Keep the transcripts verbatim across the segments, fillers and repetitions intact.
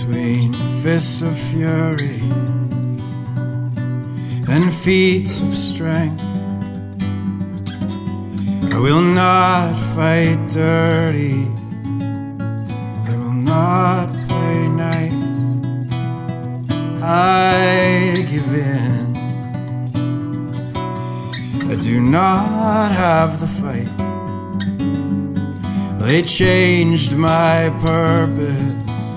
between fists of fury and feats of strength. I will not fight dirty, I will not play nice. I give in, I do not have the fight. They changed my purpose.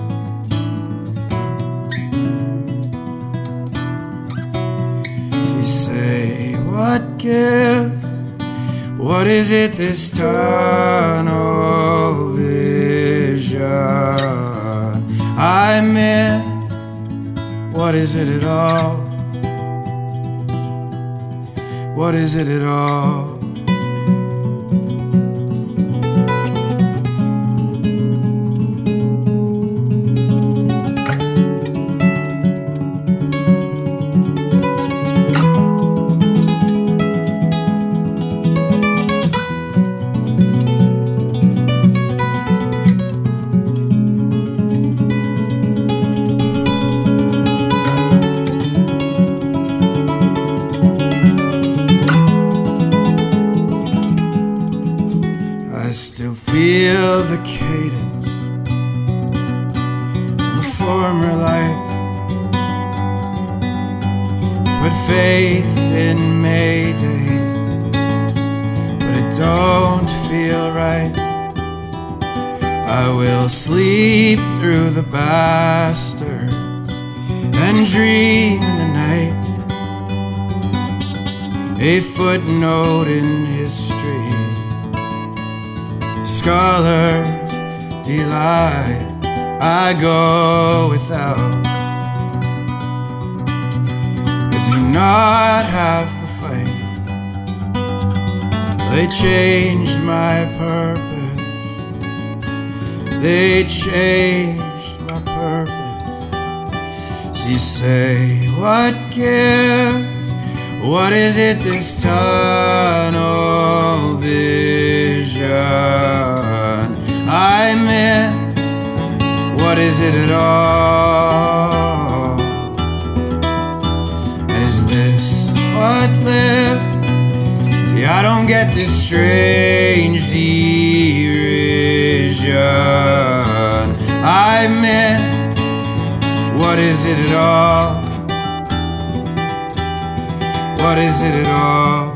So you say, what gives? What is it, this tunnel vision I'm in? What is it at all? What is it at all? I still feel the cadence of a former life. Put faith in Mayday, but it don't feel right. I will sleep through the bastards and dream the night. A footnote in history, scholars delight. I go without, I do not have the fight. They changed my purpose, they changed my purpose. So you say, what gives? What is it, this tunnel vision I'm in? What is it at all? Is this what lives? See, I don't get this strange derision I'm in. What is it at all? What is it at all?